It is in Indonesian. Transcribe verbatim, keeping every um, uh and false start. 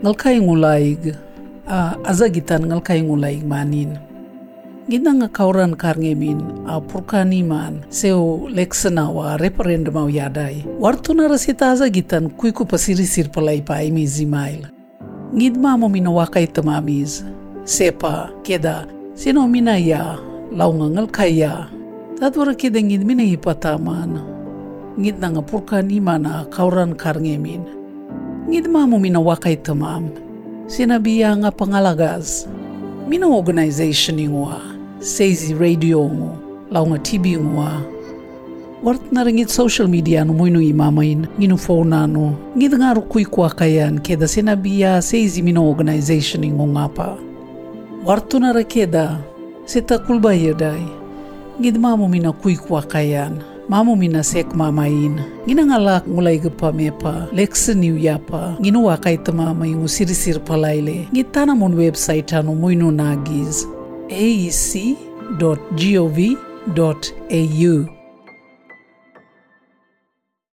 ngalkai ngulaig uh, azagitan ngalkai ngulaig manin. Gina nga kauran karngemin a purkani man seo leksana wa referendum au yadai. Wartu na rasita azagitan kuiku pasirisir palai pa imi zimail. Ngid mamo mina wakai tamamiz. Sepa keda sino mina ya launga ngalkai ya. Tadwara keda ngid mina hipataman. Ngid na nga purkani mana kauran karngemin. Ngid mamo mina wakai tamam. Sinabiya nga pangalagaz. Mina organization ingwa. Seizi radio mo, lau nga T V ngwa. Wart na ringit social media no moino imamain, ngino phone no, ngid nga rukui kwa kayan keda sinabiya seizi mino organization ingo nga pa. Wartu na rakeda, seta kulbayadai, ngid mamo mina kui kwa kayan, mamo mina sek mamain, ngina nga lak mulai gepa mepa, leksa niu yapa, ngino wakai tamama yung sirisir palaile, ngid tanamon website ano moino nagiz, a e c dot gov dot a u